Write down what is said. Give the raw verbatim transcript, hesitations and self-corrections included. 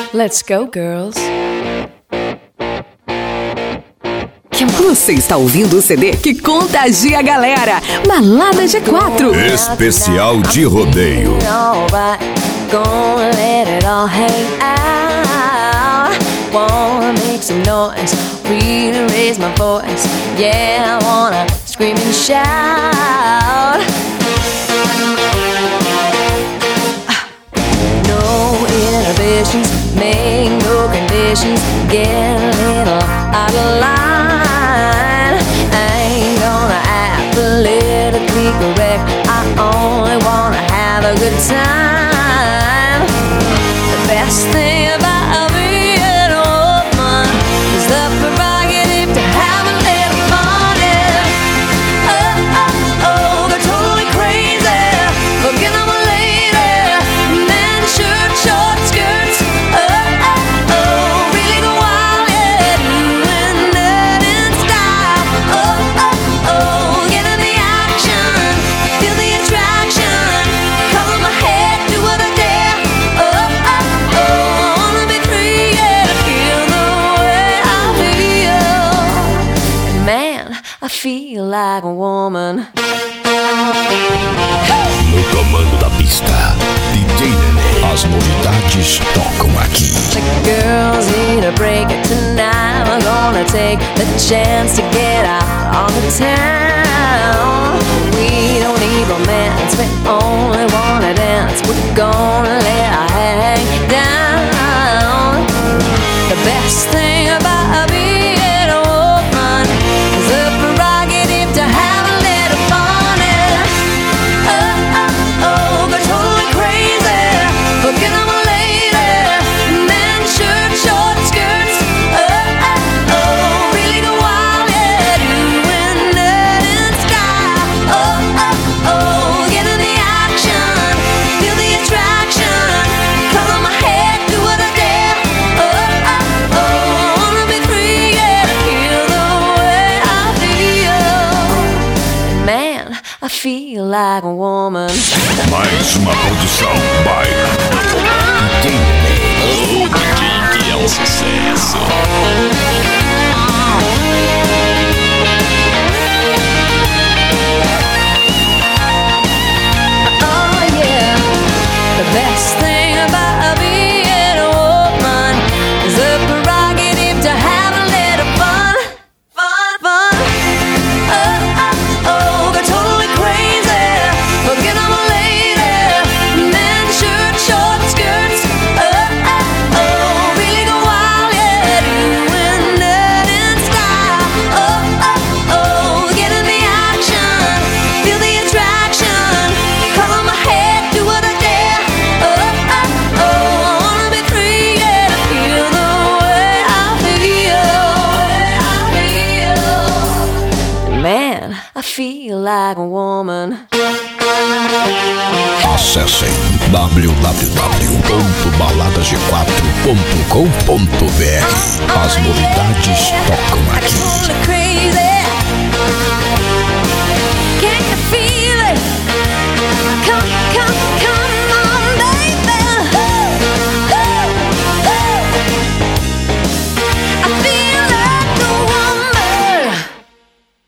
Let's go, girls. Você está ouvindo o C D que contagia a galera. Balada G quatro. Especial de rodeio. Gonna let it all hang out. Wanna make some noise, really raise my voice. Yeah, I wanna scream and shout. No inhibitions, make no conditions. Get a little out of line. I ain't gonna act politically correct. I only wanna have a good time. The best thing about being a woman is the prerogative to have a little fun. Yeah. Oh, oh, oh, they're totally crazy. Forget I'm a lady. Men, shirt, short skirts. Oh, oh, oh, really go wild, yeah. Doing that in style. Oh, oh, oh, get in the action. Feel the attraction. Cover my head, do what I dare. Oh, oh, oh, I wanna be free, yeah. Feel the way I feel. And man, I feel like a woman. No comando da pista, D J Nenê. As novidades tocam aqui. The girls need a break tonight. We're gonna take the chance to get out on the town. We don't need romance, we only wanna dance. We're gonna let our hang down. The best thing about being a woman is the prerogative to have a little fun. Yeah. Oh, oh, oh, they're totally crazy. Forget I'm a lady. Men, shirt, short skirts. Oh, oh, oh, really go wild, yeah. Doing that in style. Oh, oh, oh, get in the action. Feel the attraction. Cover my head, do what I dare. Oh, oh, oh, I wanna be free, yeah. Feel the way I feel. Man, I feel like a woman. Mais uma produção by D J Nenê. O D J que é um sucesso. Oh yeah, the best thing about being a woman is the prerogative to have a little fun, fun, fun. Oh, oh, oh, they're totally crazy. Forget I'm a lady. Men, shirt, short skirts. Oh, oh, oh, really go wild, yeah. Doing that in style. Oh, oh, oh, get in the action. Feel the attraction. Cover my head, do what I dare. Oh, oh, oh, I wanna be free, yeah. Feel the way I feel. Man, I feel like a woman. Acessem w w w ponto balada g quatro ponto com ponto b r. As novidades tocam aqui. Crazy.